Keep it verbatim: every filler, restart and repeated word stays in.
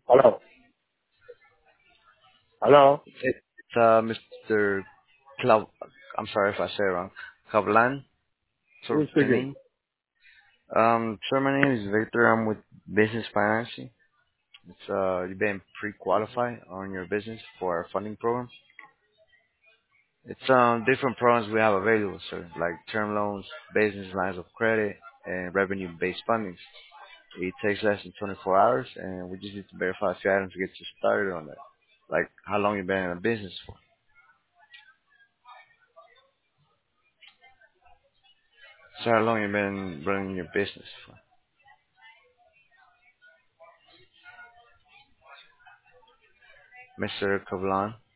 Hello. Hello. It's uh, mister Clau. I'm sorry if I say it wrong. Cablan Who's speaking? Sortanin. Um, sir, my name is Victor. I'm with Business Financing. It's uh, you've been pre-qualified on your business for our funding program. It's um different programs we have available, sir, like term loans, business lines of credit, and revenue-based funding. It takes less than twenty-four hours, and we just need to verify a few items to get you started on that. Like how long you been in the business for? So how long you been running your business for? mister Cablan?